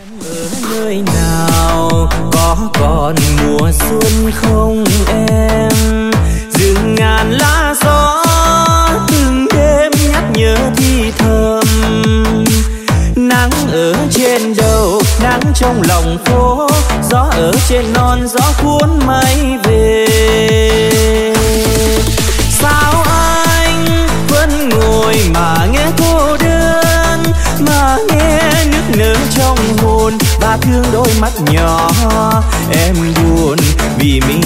Ở nơi nào có còn mùa xuân không em? Rừng ngàn lá gió từng đêm nhắc nhớ thì thầm. Nắng ở trên đầu, nắng trong lòng phố, gió ở trên non, gió cuốn mây về. Sao anh vẫn ngồi mà nghe cô đơn, mà nghe nức nở trong hồn và thương đôi mắt nhỏ em buồn vì mình